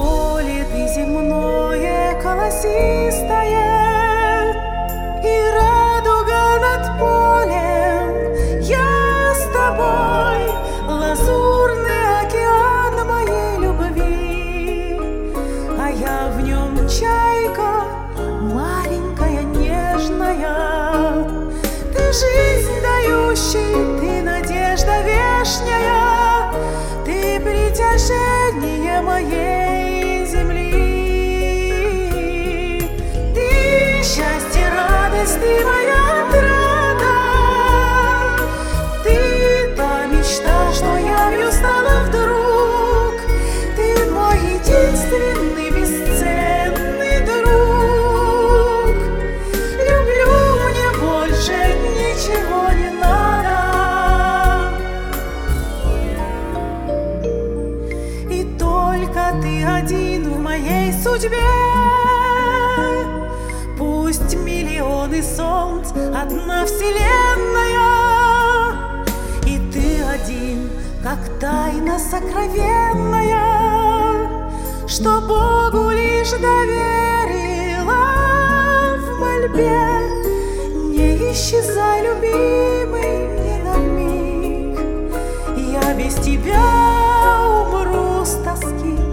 поле ты земное колосистое, и радуга над полем. Я с тобой, лазурный океан моей любви, а я в нем чайка, маленькая, нежная. Ты жизнь дающий, ты надежда вешняя, ты притяжение моей земли. Ты счастье, радость, ты моя отрада, ты та мечта, что явью стала вдруг. Ты мой единственный бесценный друг. Люблю, мне больше ничего не надо, и только ты один в моей судьбе. Пусть миллионы солнц, одна вселенная, и ты один, как тайна сокровенная, что Богу лишь доверила в мольбе. Не исчезай, любимый, ни на миг, я без тебя умру с тоски.